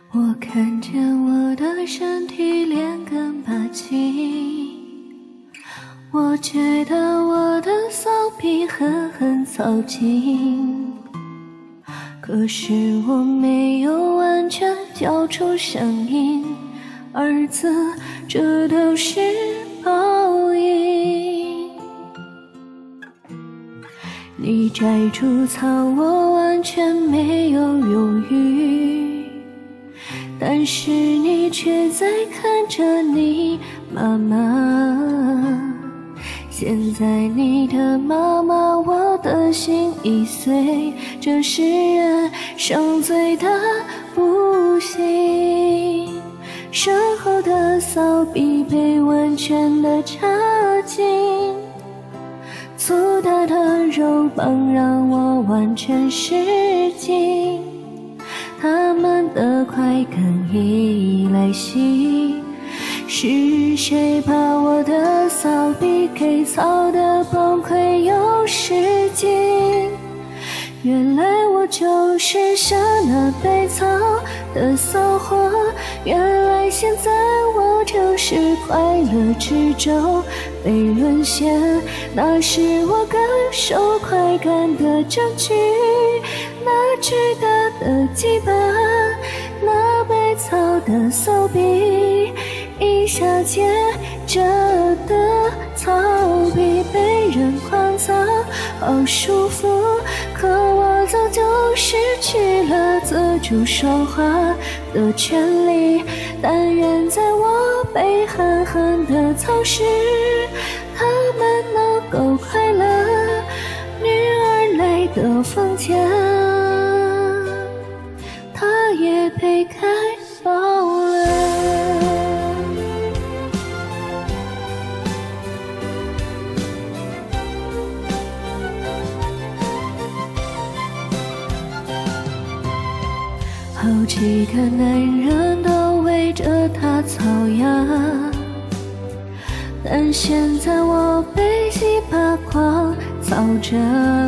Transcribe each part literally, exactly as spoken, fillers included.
我看见我的身体连根拔起，我觉得我的手臂狠狠操紧，可是我没有完全叫出声音，儿子，这都是报应。你摘除草，我完全没有犹豫，但是你却在看着你妈妈。现在你的妈妈，我的心已碎，这是人生最大不幸。身后的扫臂被完全的插进，粗大的肉棒让我完全失禁，他们的快感已来袭，是谁把我的扫臂给操得崩溃又失禁？原来我就是杀那被操的骚货，原来现在我就是快乐之舟，被沦陷，那是我感受快感的证据。那巨大的羁绊，那被操的手臂，一下接着的草皮被人狂操，好舒服，可我早就失去了自主说话的权利。但愿在我被狠狠地操时，他们能够快乐。女儿来的房间，她也被开爆了。好几个男人都围着她操呀，但现在我被几把狂操着，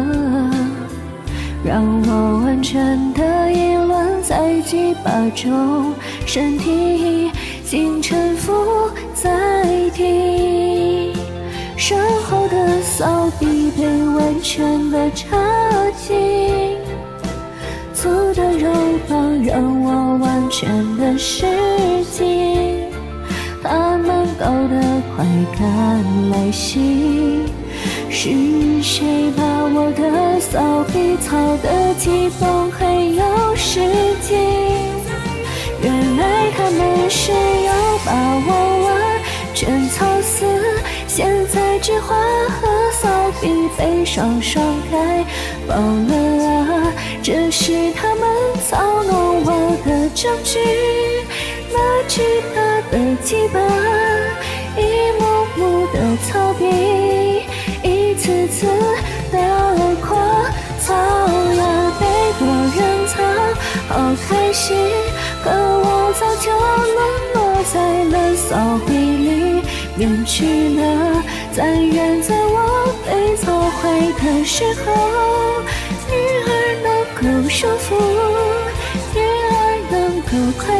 让我完全的淫乱在几把中，身体已经臣服在地，身后的扫臂被完全的插进，粗的肉棒让我完全的失禁，他们搞得快感来袭，是谁把我的扫臂操得既崩溃又失禁？原来他们是要把我完全操死，现在菊花和扫臂被双双开爆了啊！这是他们操弄我的证据。那巨大的羁绊，一幕幕的操逼，一次次的狂操呀，被多人操，好开心，可我早就沦落在了扫臂里面去了。但愿在我被操坏的时候，女儿能够舒服，女儿能够快乐。